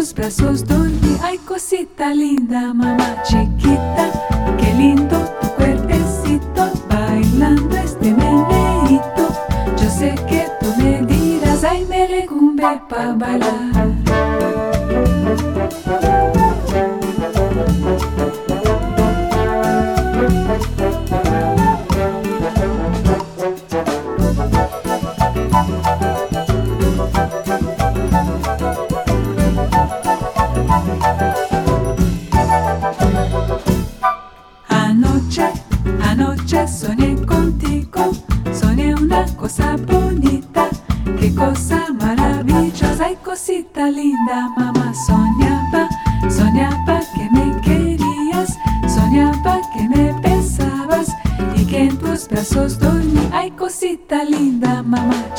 tus brazos dormí. Ay, cosita linda, mamá chiquita, qué lindo tu cuerpecito, bailando este meneíto. Yo sé que tú me dirás, ay, melecumbe pa' bailar. Anoche soñé contigo, soñé una cosa bonita, qué cosa maravillosa. Ay, cosita linda, mamá soñaba que me querías, soñaba que me besabas y que en tus brazos dormí. Ay, cosita linda, mamá